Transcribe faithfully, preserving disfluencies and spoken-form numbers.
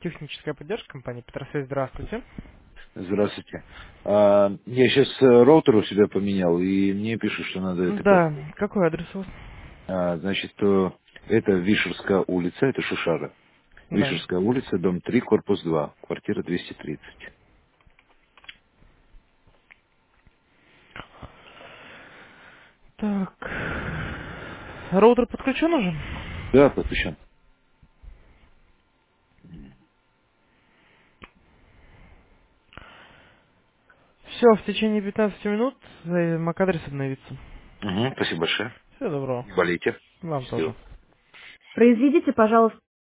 Техническая поддержка компании Петросвязь. Здравствуйте. Здравствуйте. А, я сейчас роутер у себя поменял, и мне пишут, что надо это как... Да, какой адрес у вас? а, значит, то это Вишерская улица, это Шушара. Да. Вишерская улица, дом три, корпус два, квартира двести тридцать. Так. Роутер подключен уже? Да, подключен. Все, в течение пятнадцати минут э, MAC-адрес обновится. Угу, спасибо большое. Всего доброго. Не болейте. Вам тоже. Счастливо. Произведите, пожалуйста.